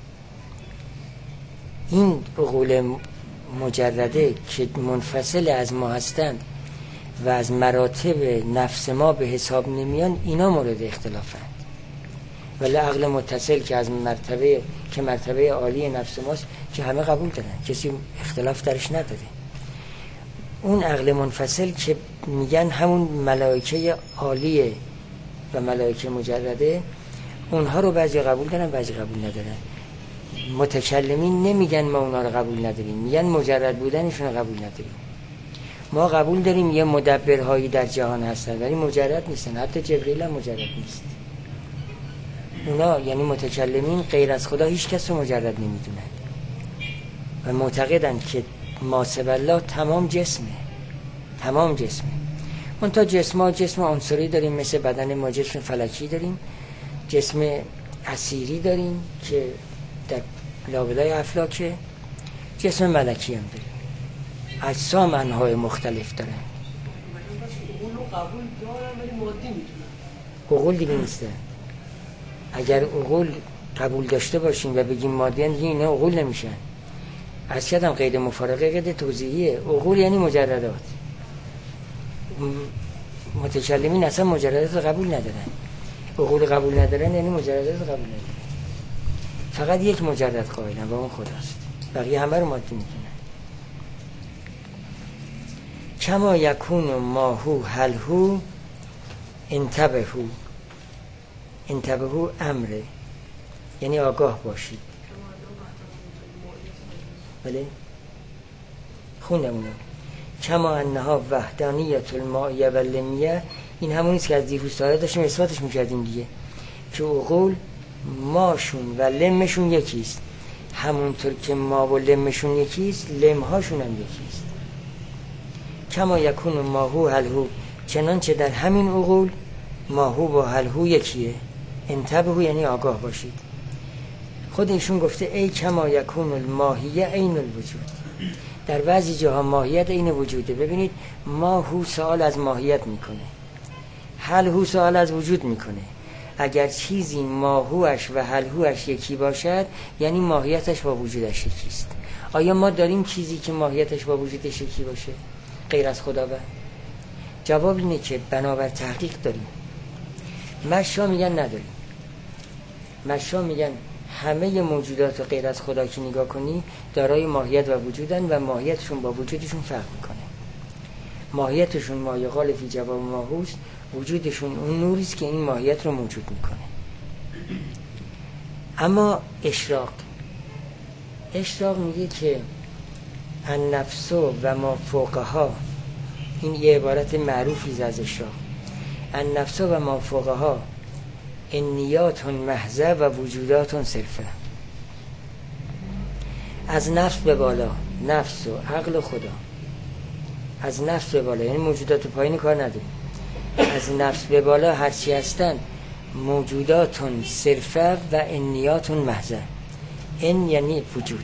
این عقول مجرده که منفصل از ما هستند و از مراتب نفس ما به حساب نمیان، اینا مورد اختلافند. ولی عقل متصل که از مرتبه که مرتبه عالی نفس ماست که همه قبول دارن، کسی اختلاف درش نداره. اون عقل منفصل که میگن همون ملائکه عالیه و ملائکه مجرده، اونها رو بعضی قبول دارن بعضی قبول ندارن. متکلمین نمیگن ما اونا رو قبول نداریم، میگن مجرد بودنشون رو قبول نداریم. ما قبول داریم یه مدبرهایی در جهان هستن ولی مجرد نیستن، حتی جبرئیل هم مجرد نیست. اونا یعنی متکلمین غیر از خدا هیچ کس رو مجرد نمیدونن و معتقدن که ما سوی الله تمام جسمه، تمام جسمه. اون تا جسم ها جسم عنصری داریم، مثل بدن ما جسم فلکی داریم، جسم اسیری داریم که در لابلای افلاکه، جسم ملکی هم داریم. اجسام انواع مختلف دارن. قبول دارن ولی مادی میتونن. عقول دیگه نیستن. اگر عقول قبول داشته باشیم و بگیم مادی هم، دیگه اینا عقول نمیشن. از کدام قید مفارقه قید توضیحیه. عقول یعنی مجردات. متکلمین اصلا مجردات قبول ندارن. عقول قبول ندارن یعنی مجردات قبول ندارن. فقط یک مجرد قائلن و اون خداست، بقیه همه رو مادی میدونن. کما یکون ماهو هلهو انتبهو. انتبهو امره، یعنی آگاه باشید. بله خوندم اونو. کما انها وحدانیت المائیه و لمیه، این همونیست که از دیروز تا داشتیم اثباتش میکردیم دیگه، که عقول ماشون و لمشون یکیست. همونطور که ما و لمشون یکیست، لمهاشون هم یکیست. کما یکون ماهو هلهو، چنانچه در همین عقول ماهو با هلهو یکیه. انتبهو یعنی آگاه باشید. خود ایشون گفته ای کما یکون الماهیه عین الوجود. در بعضی جاها ماهیت عین وجوده. ببینید ماهو سوال از ماهیت میکنه، هلهو سوال از وجود میکنه. اگر چیزی ماهوش و هلهوش یکی باشد یعنی ماهیتش با وجودش یکیست. آیا ما داریم چیزی که ماهیتش با وجودش یکی باشه غیر از خداوند؟ جواب اینه که بنابر تحقیق داریم. مشا میگن نداریم. مشا میگن همه موجودات غیر از خدا که نگاه کنی دارای ماهیت و وجودن و ماهیتشون با وجودشون فرق میکنه. ماهیتشون مایقال فی جواب ماهوست، وجودشون اون نوریست که این ماهیت رو موجود میکنه. اما اشراق اشراق میگه که النفس و ما فوقها، این یه عبارت معروفی از اشراق. النفس و ما فوقها انیات محضه و وجودات صرفه. از نفس به بالا، نفس و عقل و خدا، از نفس به بالا یعنی موجودات پایین کار نداریم. از نفس به بالا هرچی هستن موجودات صرفه و انیات محضه. ان یعنی وجود،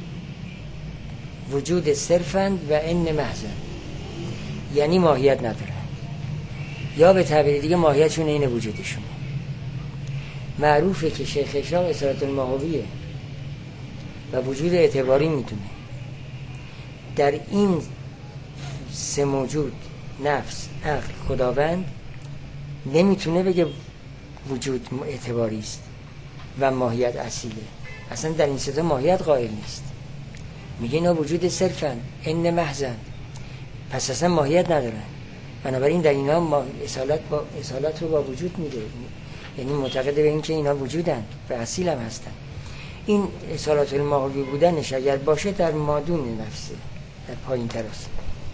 وجود صرفند و ان محضه، یعنی ماهیت ندارن، یا به تعبیر دیگه ماهیتشون این وجودشونه. معروفه که شیخ اشراق اصالت الماهویه و وجود اعتباری میدونه. در این سه موجود، نفس، عقل، خداوند، نمیتونه بگه وجود اعتباری است و ماهیت اصیله. اصلا در این سه تا ماهیت قائل نیست. میگه اینا وجود صرفن، ان محضن، پس اصلا ماهیت ندارن. بنابراین در اینا ما اصالت با اصالت رو با وجود میده، یعنی معتقد به این که اینا وجودن و اصیل هم هستن. این اصالت الماهوی بودنش اگر باشه در مادون نفسه، در پایین تر است.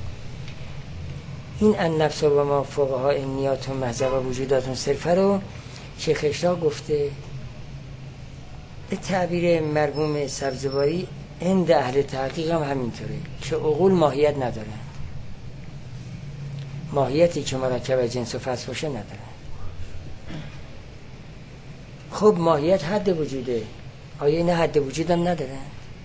این النفس و ما فوقها انیات و محضه و وجودات صرفه رو شیخ اشراق گفته به تعبیر مرحوم سبزواری عند اهل تحقیق هم همینطوره که عقول ماهیت ندارن. ماهیتی که مرکب جنس و فصل باشه ندارن. خب ماهیت حد وجوده، آیا این حد وجود هم ندارن؟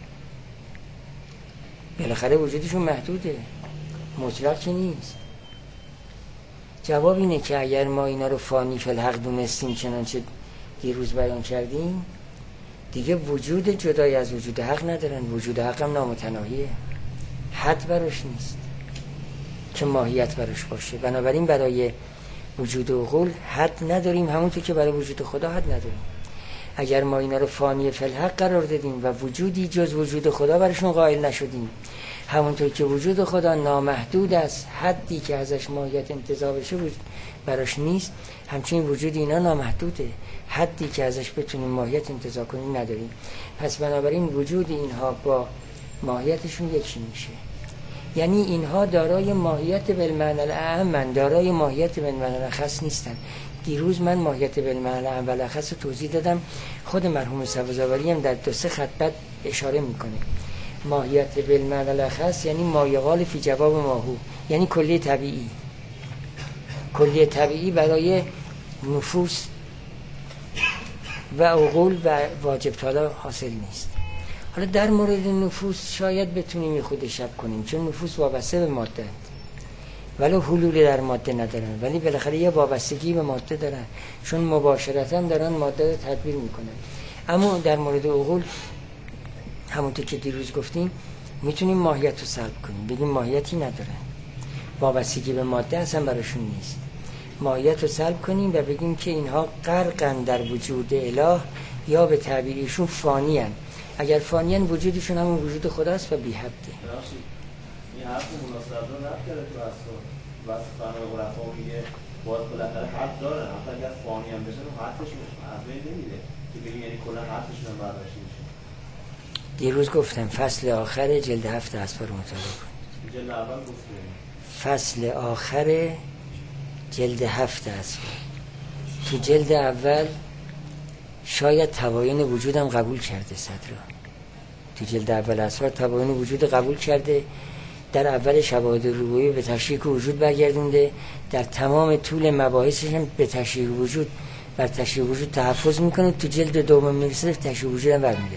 بالاخره وجودشون محدوده، مطلق که نیست. جواب اینه که اگر ما اینا رو فانی فی الحق دونستیم چنانچه دیروز بیان کردیم، دیگه وجود جدای از وجود حق ندارن. وجود حق هم نامتناهیه، حد براش نیست که ماهیت براش باشه. بنابراین برای وجود عقول حد نداریم، همونطور که برای وجود خدا حد نداریم. اگر ما اینا رو فانی فی الحق قرار دادیم و وجودی جز وجود خدا براشون قائل نشدیم، همونطور که وجود خدا نامحدود است، حدی که ازش ماهیت انتزاع بشه براش نیست، همچنین وجود اینا نامحدوده، حدی که ازش بتونیم ماهیت انتزاع کنیم نداریم. پس بنابراین وجود اینها با ماهیتشون یکی میشه. یعنی اینها دارای ماهیت بالمعنی الاعم، دارای ماهیت بالمعنی الاخص نیستن. دیروز من ماهیت بالمعنی الاعم و الاخص رو توضیح دادم، خود مرحوم سبزواری هم در دو سه خط بعد اشاره میکنه. ماهیت بالمعنی الاخص یعنی مایقال فی جواب ماهو، یعنی کلی طبیعی. کلی طبیعی برای نفوس و عقول و واجب طالع حاصل نیست. حالا در مورد نفوس شاید بتونیم خود شک کنیم، چون نفوس وابسته به ماده اند، ولی حلول در ماده ندارن، ولی بالاخره یه وابستگی به ماده دارن، چون مباشرتاً دارن ماده رو تدبیر میکنن. اما در مورد عقول همونطور که دیروز گفتیم میتونیم ماهیت رو سلب کنیم، بگیم ماهیتی ندارن. وابستگی به ماده اصلا براشون نیست. ماهیت رو سلب کنیم و بگیم که اینها غرقن در وجود اله، یا به تعبیر ایشون فانی هن. اگر فانی هن وجودشون همون وجود خداست و بی حده. این حرف مناسب رو نفت کرده تو اصلا واسه فنای غرفا میگه باید بالاخره حد دارن، حتی اگر فانی هم بشن حدشون از بین نمیره که بگیم یعنی کلا حدشون هم برداشته میشه. دیروز گفتم فصل آخر جلد هفت اسفار مطالعه کنید. جلد اول گفتیم فصل آخر جلد هفت اسفار. تو جلد اول شاید تباین وجودم قبول کرده صدرا. تو جلد اول اسفار تباین وجود قبول کرده، در اول شواهد ربوبیه به تشریک وجود برگردونده، در تمام طول مباحثش هم به تشریک وجود بر تشریک وجود تحفظ میکنه. تو جلد دوم میرسه تشریک وجود هم برمیداره.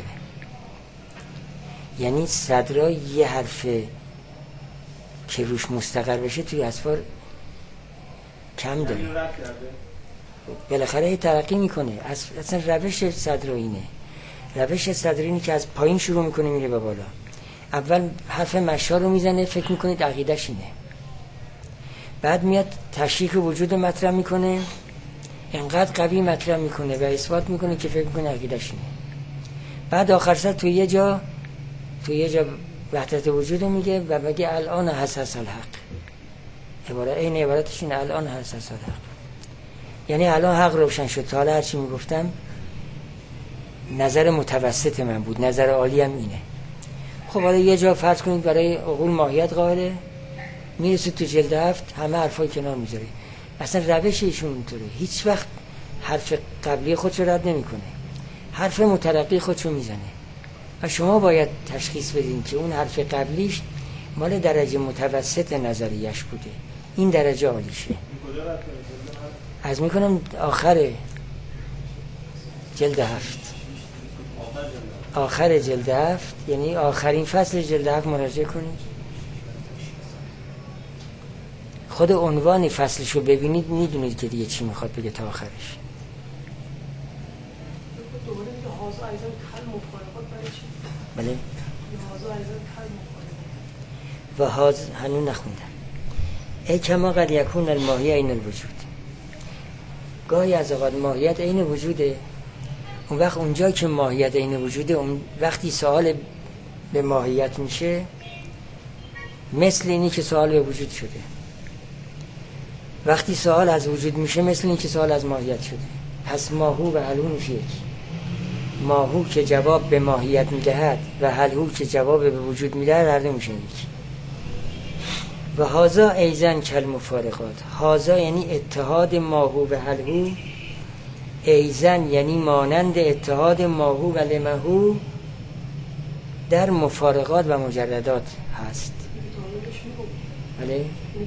یعنی صدرا یه حرفه که روش مستقر بشه توی اسفار کم داره، بالاخره ترقی میکنه. اصلا روش صدرا اینه، روش صدرا اینه که از پایین شروع میکنه میره به بالا. اول حرف مشا رو میزنه، فکر میکنید عقیدش اینه، بعد میاد تشریک وجود مطرح میکنه، انقدر قوی مطرح میکنه و اثبات میکنه که فکر میکنه عقیدش اینه. بعد آخر سر تو یه جا تو یه جا وحدت وجود میگه و میگه الان حسس الحق. عبارت این عبارتش اینه، الان حسس الحق، یعنی الان حق روشن شد. تا حالا هرچی میگفتم نظر متوسط من بود، نظر عالی هم اینه. خب حالا یه جا فرض کنید برای عقول ماهیت قائله، میرسید تو جلد هفت همه حرفای کنار میذاره. اصلا روش ایشون اینطوره، هیچ وقت حرف قبلی خودشو رد نمیکنه، حرف مترقی خودشو میزنه و شما باید تشخیص بدین که اون حرف قبلیش مال درجه متوسط نظریش بوده، این درجه عالیشه. از میکنم آخر جلد هفت، آخر جلد هفت یعنی آخرین فصل جلد هفت مراجعه کنید. خود عنوان فصلشو ببینید میدونید که دیگه چی میخواد بگه تا آخرش. بله؟ و هاز هنون نخوندم. ای کما قد یکون الماهی این الوجود. گاهی از اوقات ماهیت عین وجوده، اون وقت اونجا که ماهیت عین وجوده، اون وقتی سوال به ماهیت میشه مثل اینی که سوال به وجود شده. وقتی سوال از وجود میشه مثل اینی که سوال از ماهیت شده. پس ماهو و حلو فیک، ماهو که جواب به ماهیت میدهد و حلو که جواب به وجود میدهد هر دو میشن یک. و هازا ایزن کل مفارقات. هازا یعنی اتحاد ماهو و حلو، ایزن یعنی مانند اتحاد ماهو و لمهو در مفارقات و مجردات هست. بله؟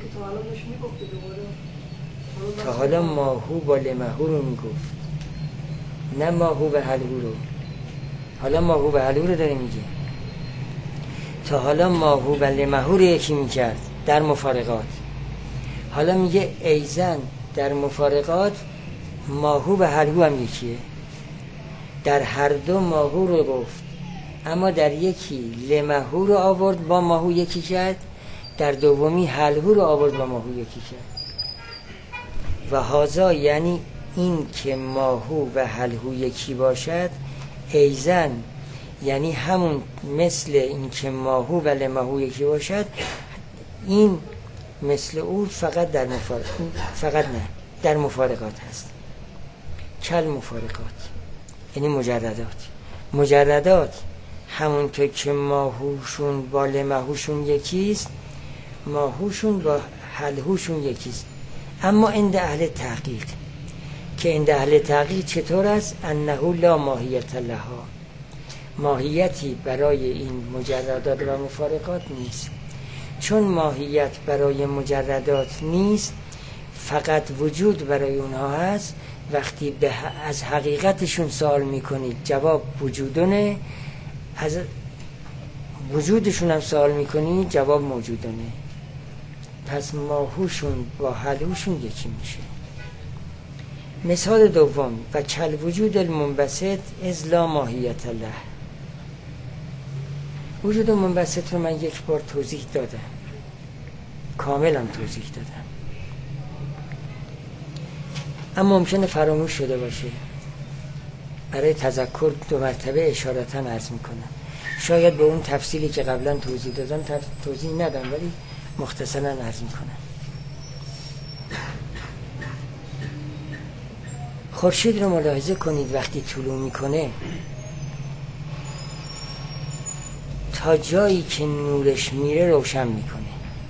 تا حالا ماهو با لمهو رو میگفت، نه ماهو و حلو رو. حالا ماهو و حلو رو داره میگه. تا حالا ماهو و لمهو رو یکی میکرد در مفارقات، حالا میگه ایزن در مفارقات ماهو و حلو هم یکیه. در هر دو ماهو رو گفت، اما در یکی لمهو رو آورد با ماهو یکی کرد، در دومی حلو رو آورد با ماهو یکی کرد. و هازا یعنی این که ماهو و حلو یکی باشد، ایزن یعنی همون مثل این که ماهو و لمهو یکی باشد، این مثل او فقط در مفارقات، فقط نه در مفارقات هست. کل مفارقات یعنی مجردات. مجردات همون که ماهوشون با لمهوشون یکیست، ماهوشون با حلهوشون یکیست. اما عند اهل تحقیق، که عند اهل تحقیق چطور است؟ انه لا ماهیت لها، ماهیتی برای این مجردات و مفارقات نیست. چون ماهیت برای مجردات نیست، فقط وجود برای اونها هست. وقتی به از حقیقتشون سوال میکنید جواب وجودونه، از وجودشون هم سوال میکنید جواب موجودونه. پس ماهوشون با حلوشون یکی میشه. مثال دوم، و کل وجود المنبسط از لا ماهیت له. وجود منبسط رو من یک بار توضیح دادم، کاملا توضیح دادم. اما ممکنه فراموش شده باشه. برای تذکر دو مرتبه اشارتا عرض میکنم. شاید به اون تفصیلی که قبلا توضیح دادم توضیح ندم، ولی مختصرا عرض میکنم. خورشید رو ملاحظه کنید وقتی طلوع میکنه تا جایی که نورش میره روشن میکنه.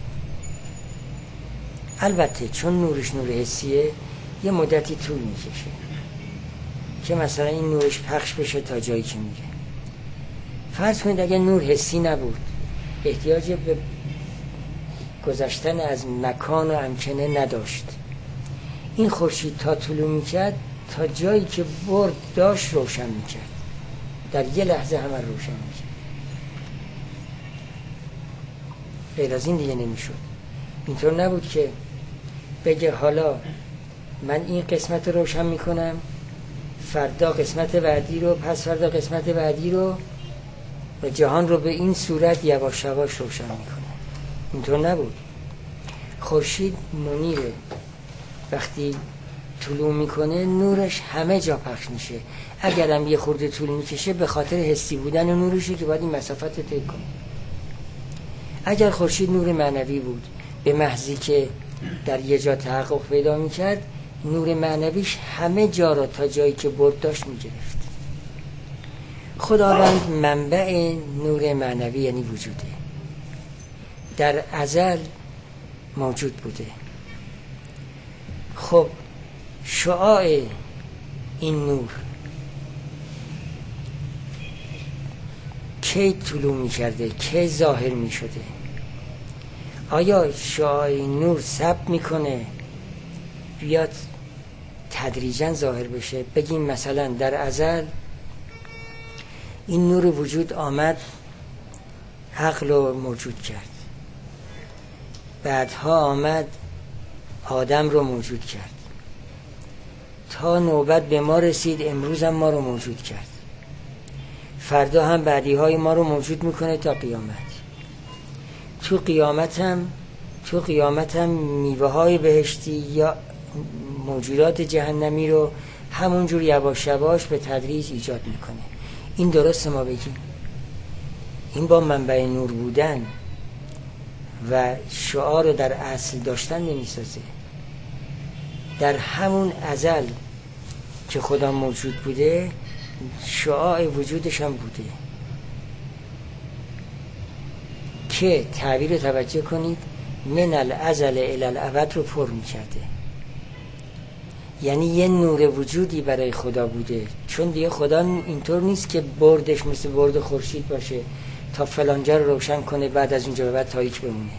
البته چون نورش نور حسیه یه مدتی طول میکشه که مثلا این نورش پخش بشه تا جایی که میره. فرض کنید اگر نور حسی نبود، احتیاج به گذشتن از مکان و امکنه نداشت، این خورشید تا طلوع میکرد تا جایی که برد داشت روشن میکرد، در یه لحظه همه روشن میکرد. غیر از این دیگه نمیشد. اینطور نبود که بگه حالا من این قسمت رو روشن میکنم، فردا قسمت بعدی رو، پس فردا قسمت بعدی رو، و جهان رو به این صورت یواش یواش روشن میکنه. اینطور نبود. خورشید منیره، وقتی طلوع میکنه نورش همه جا پخش میشه. اگرم یه خورده طول میکشه به خاطر حسی بودن نورشه که باید این مسافت رو طی کنه. اگر خورشید نور معنوی بود، به محضی که در یه جا تحقق پیدا میکرد، نور معنویش همه جا را تا جایی که برد داشت میگرفت. خداوند منبع نور معنوی یعنی وجوده، در ازل موجود بوده. خب شعاع این نور کی طلوع می کرده، کی ظاهر می شده؟ آیا شعاع این نور ثبت می کنه بیاد تدریجا ظاهر بشه؟ بگیم مثلا در ازل این نور وجود آمد عقل رو موجود کرد، بعدها آمد آدم رو موجود کرد، تا نوبت به ما رسید، امروز هم ما رو موجود کرد، فردا هم بعدی های ما رو موجود میکنه تا قیامت. تو قیامت هم تو قیامت هم میوه های بهشتی یا موجودات جهنمی رو همونجور یواش یواش به تدریج ایجاد میکنه. این درست ما بگیم این با منبع نور بودن و شعار رو در اصل داشتن نمیسازه. در همون ازل که خدا موجود بوده شعاع وجودش هم بوده که تعبیر توجه کنید من الازل الی الابد رو پر میکرده. یعنی یه نور وجودی برای خدا بوده، چون دیگه خدا اینطور نیست که بردش مثل برد خورشید باشه تا فلانجا رو روشن کنه بعد از اونجا به بعد تاریک بمونه.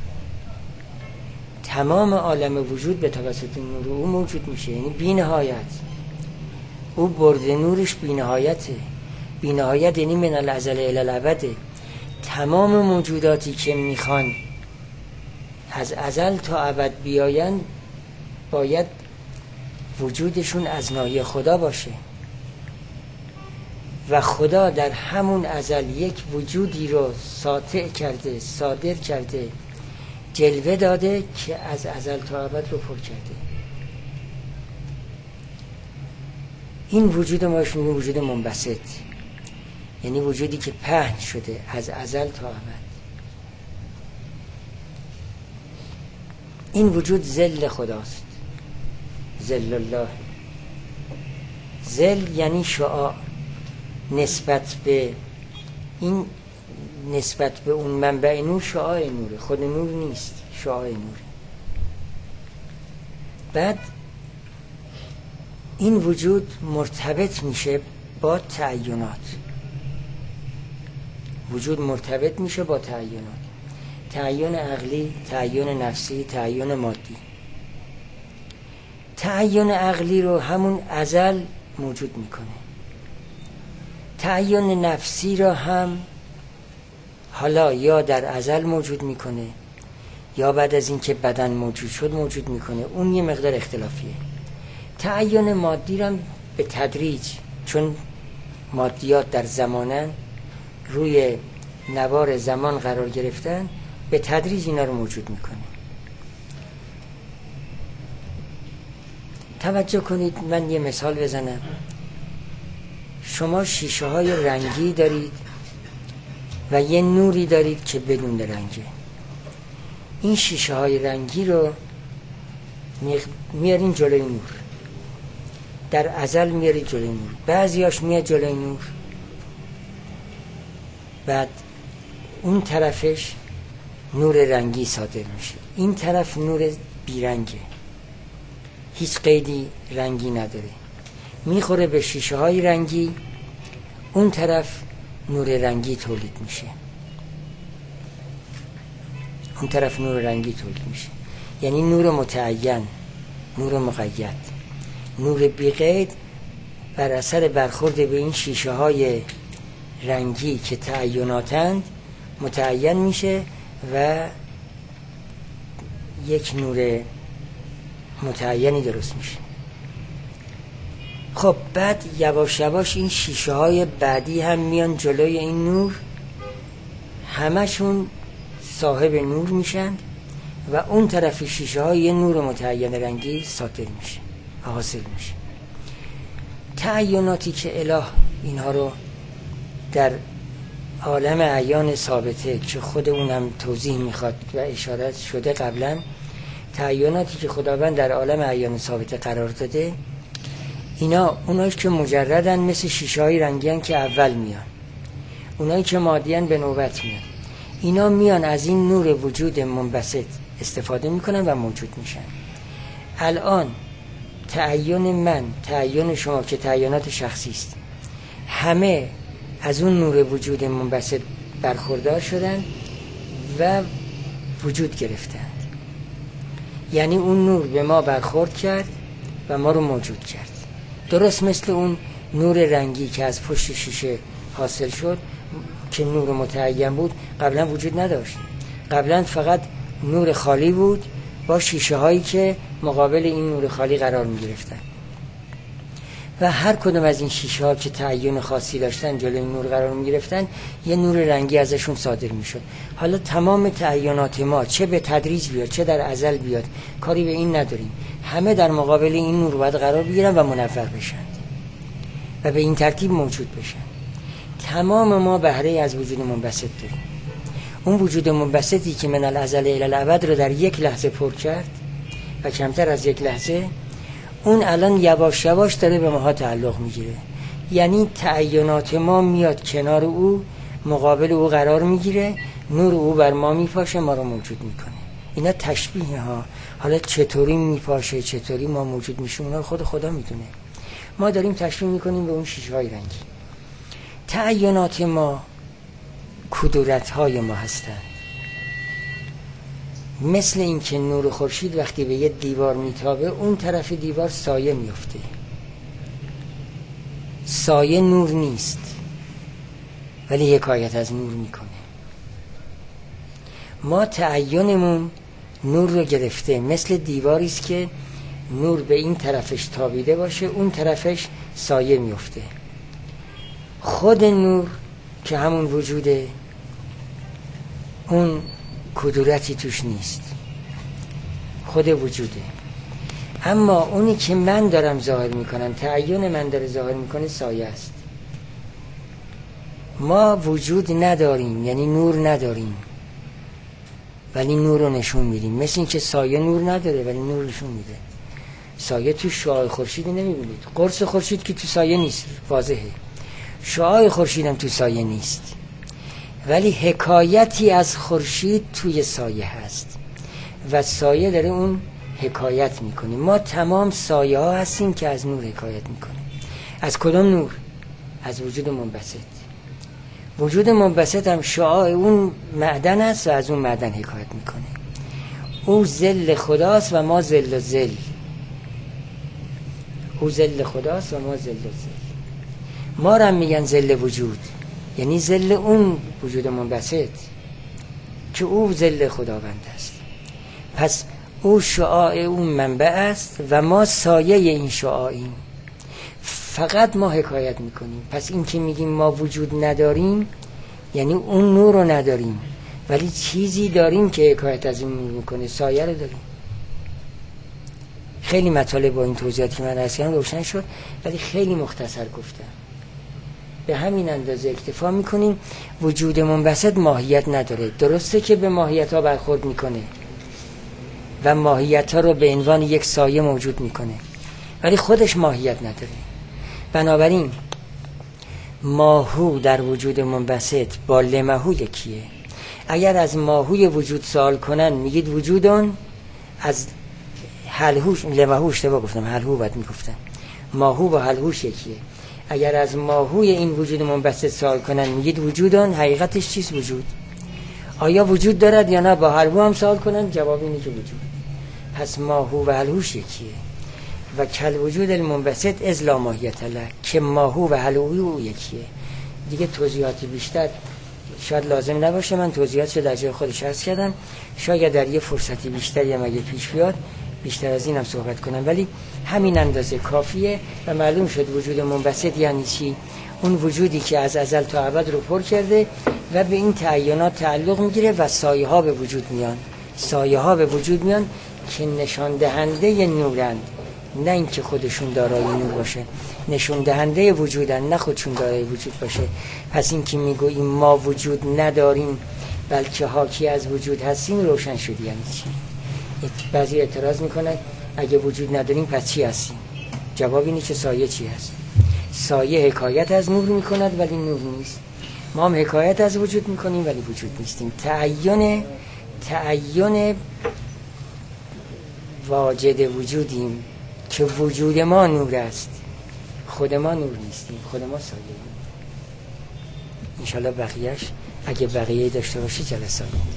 تمام عالم وجود به توسط نور او موجود میشه، یعنی بی نهایت. او برد نورش بی نهایته. بی نهایت یعنی من الازل الی الابد. تمام موجوداتی که میخوان از ازل تا ابد بیاین باید وجودشون از ناحیه خدا باشه و خدا در همون ازل یک وجودی رو ساطع کرده، صادر کرده، جلوه داده که از ازل تا ابد رو پر کرده. این وجود ما رو میگیم وجود منبسط، یعنی وجودی که پهن شده از ازل تا ابد. این وجود ظل خداست، ظل الله. ظل یعنی شعاع، نسبت به این نسبت به اون منبع نور شعاع نوره، خود نور نیست، شعاع نوره. بعد این وجود مرتبط میشه با تعینات. وجود مرتبط میشه با تعینات، تعین عقلی، تعین نفسی، تعین مادی. تعین عقلی رو همون ازل موجود میکنه، تعین نفسی رو هم حالا یا در ازل موجود میکنه یا بعد از اینکه بدن موجود شد موجود میکنه، اون یه مقدار اختلافیه. تعین مادی رو هم به تدریج، چون مادیات در زمانن روی نوار زمان قرار گرفتن، به تدریج اینا رو موجود میکنه. توجه کنید، من یه مثال بزنم. شما شیشه های رنگی دارید و یه نوری دارید که بدون رنگه. این شیشه های رنگی رو میارین جلوی نور، در ازل میارید جلوی نور، بعضیاش میاد جلوی نور، بعد اون طرفش نور رنگی صادر میشه، این طرف نور بیرنگه، هیچ قیدی رنگی نداره، میخوره به شیشه های رنگی، اون طرف نور رنگی تولید میشه، اون طرف نور رنگی تولید میشه. یعنی نور متعین، نور مقید. نور بی‌قید بر اثر برخورد به این شیشه های رنگی که تعیناتند متعین میشه و یک نور متعینی درست میشه. خب بعد یواش یواش این شیشه های بعدی هم میان جلوی این نور، همشون صاحب نور میشن و اون طرف شیشه های یه نور متعین رنگی صادر میشه، حاصل میشه. تعیناتی که اله اینها رو در عالم اعیان ثابته که خود اونم توضیح میخواد و اشارت شده قبلا، تعیناتی که خداوند در عالم اعیان ثابته قرار داده، اینا اونایی که مجردن مثل شیشه های رنگی هن که اول میان، اونایی که مادی هن به نوبت میان. اینا میان از این نور وجود منبسط استفاده میکنن و موجود میشن. الان تعین من، تعین شما که تعینات شخصی است، همه از اون نور وجود منبسط برخوردار شدن و وجود گرفتند. یعنی اون نور به ما برخورد کرد و ما رو موجود کرد. درست مثل اون نور رنگی که از پشت شیشه حاصل شد که نور متعین بود، قبلا وجود نداشت. قبلا فقط نور خالی بود با شیشه هایی که مقابل این نور خالی قرار می گرفتن و هر کدوم از این شیشه ها که تعین خاصی داشتن جلوی نور قرار می گرفتن، یه نور رنگی ازشون صادر می شد. حالا تمام تعینات ما چه به تدریج بیاد چه در ازل بیاد، کاری به این نداریم، همه در مقابل این نور باید قرار بگیرن و منور بشن و به این ترتیب موجود بشن. تمام ما بهره از وجود منبسط داریم. اون وجود منبسطی که من الازل الی الابد رو در یک لحظه پر کرد و کمتر از یک لحظه، اون الان یواش یواش داره به ماها تعلق میگیره. یعنی تعینات ما میاد کنار او، مقابل او قرار میگیره، نور او بر ما میپاشه، ما رو موجود میکنه. اینا تشبیه ها. حالا چطوری میپاشه، چطوری ما موجود میشیم، اونا خود خدا میدونه. ما داریم تشبیه میکنیم به اون شیشه های رنگی. تعینات ما کدورت های ما هستند. مثل این که نور خورشید وقتی به یه دیوار میتابه، اون طرف دیوار سایه میفته. سایه نور نیست ولی حکایت از نور میکنه. ما تعینمون نور رو گرفته، مثل دیواری است که نور به این طرفش تابیده باشه، اون طرفش سایه میفته. خود نور که همون وجوده، اون کدورتی توش نیست، خود وجوده. اما اونی که من دارم ظاهر میکنم، تعین من داره ظاهر میکنه، سایه است. ما وجود نداریم، یعنی نور نداریم، ولی نور رو نشون میدیم. مثل این که سایه نور نداره ولی نور نشون میده. سایه تو شعاع خورشید نمیبینید، قرص خورشید که تو سایه نیست، واضحه. شعاع خورشید هم تو سایه نیست، ولی حکایتی از خورشید توی سایه هست و سایه داره اون حکایت میکنه. ما تمام سایه ها هستیم که از نور حکایت میکنه. از کدام نور؟ از وجود منبسط. وجود منبسط هم شعاع اون معدن است و از اون معدن حکایت میکنه. او ظل خداست و ما ظل و ظل. او ظل خداست و ما ظل و ظل. ما را هم میگن ظل وجود، یعنی ظل اون وجود منبسط که او ظل خداوند است. پس او شعاع اون منبع است و ما سایه این شعاعیم، فقط ما حکایت میکنیم. پس این که میگیم ما وجود نداریم یعنی اون نور رو نداریم، ولی چیزی داریم که حکایت از این نور میکنه، سایه رو داریم. خیلی مطالب با این توضیحاتی که من عرض کردم روشن شد، ولی خیلی مختصر گفتم. به همین اندازه اکتفا میکنیم. وجود منبسط ماهیت نداره. درسته که به ماهیت ها برخورد میکنه و ماهیت ها رو به عنوان یک سایه موجود میکنه، ولی خودش ماهیت نداره. بنابراین ماهو در وجود منبسط با لمهو یکیه. اگر از ماهوی وجود سوال کنن میگید وجودان، از حلهوش لمهو اشتباه گفتم، حلهو باید میگفتم، ماهو با حلهوش یکیه. اگر از ماهوی این وجود منبسط سوال کنن میگید وجودان، حقیقتش چیست وجود؟ آیا وجود دارد یا نه؟ با حلهو هم سوال کنن جواب اینه که وجود. پس ماهو و حلهوش یکیه. و کل وجود المنبسط از لا ماهیت له، که ماهو و حلهو یکیه. دیگه توضیحاتی بیشتر شاید لازم نباشه، من توضیحاتش در جای خودش عرض کردم. شاید در یه فرصتی بیشتری مگه پیش بیاد بیشتر از این هم صحبت کنم، ولی همین اندازه کافیه. و معلوم شد وجود منبسط یعنی چی. اون وجودی که از ازل تا ابد رو پر کرده و به این تعینات تعلق میگیره و سایه ها به وجود میان. سایه ها به وجود میان که نشان دهنده نورند، نه اینکه خودشون دارای نور باشه. نشون دهنده وجودن، نه خودشون دارای وجود باشه. پس این که میگوییم ما وجود نداریم بلکه حاکی از وجود هستیم روشن شد یعنی چی. بعضی اعتراض میکنن اگه وجود نداریم پس چی هستیم؟ جواب اینه که سایه چی هست؟ سایه حکایت از نور میکند ولی نور نیست. ما هم حکایت از وجود میکنیم ولی وجود نیستیم. تعین تعین واجد وجودیم که وجود ما نور است، خود ما نور نیستیم، خود ما سایه ایم. انشالله بقیهش اگه بقیه داشته باشی جلسه